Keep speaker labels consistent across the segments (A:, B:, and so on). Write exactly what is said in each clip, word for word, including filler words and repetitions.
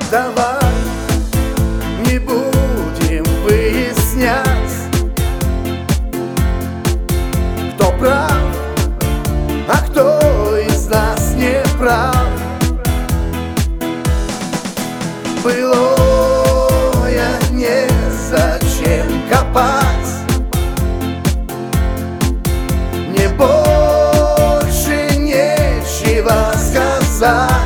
A: Давай не будем выяснять, кто прав, а кто из нас не прав. Былое незачем копать, мне больше нечего сказать.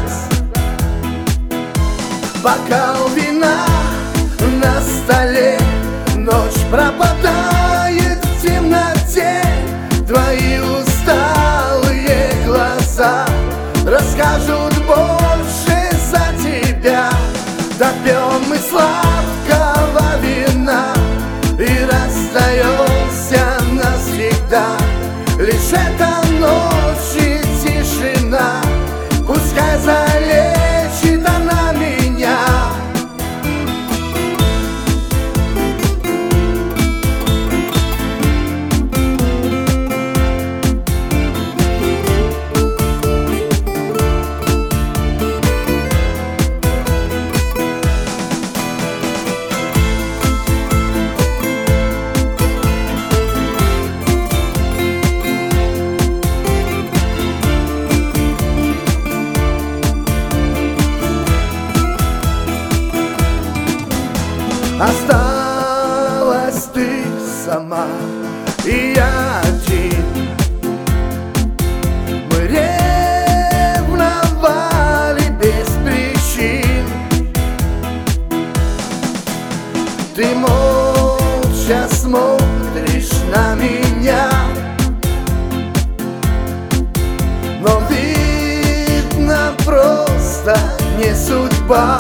A: Бокал вина на столе, ночь пропадает в темноте. Твои усталые глаза расскажут больше за тебя. Допьем мы сладкого вина и расстаемся навсегда. Лишь эта ночь и тишина, пускай залечит она меня. Осталась ты сама и я один. Мы ревновали без причин. Ты молча смотришь на меня, но видно просто не судьба.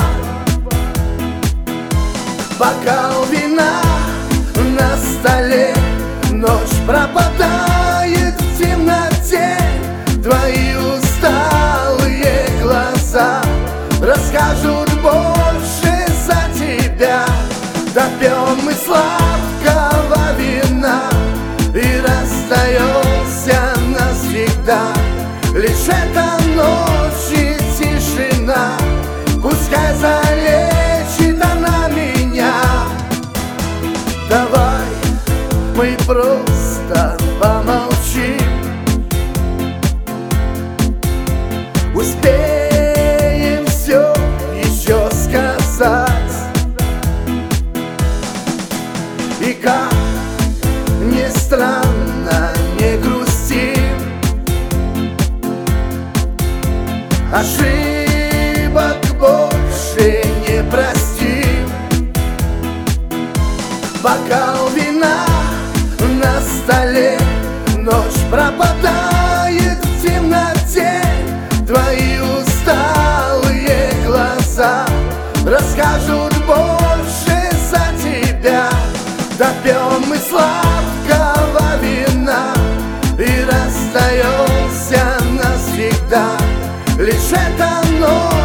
A: Бокал вина на столе, ночь пропадает в темноте. Твои усталые глаза расскажут больше за тебя. Допьем мы сладкого вина и расстаемся навсегда. Лишь эта ночь и тишина, пускай залечит она меня. Давай мы просто помолчим, успеем все еще сказать. И как ни странно, не грустим, ошибок больше не простим. Бокал вина на столе, ночь пропадает в темноте. Твои усталые глаза расскажут больше за тебя. Допьем мы сладкого вина и расстаемся навсегда. Лишь эта ночь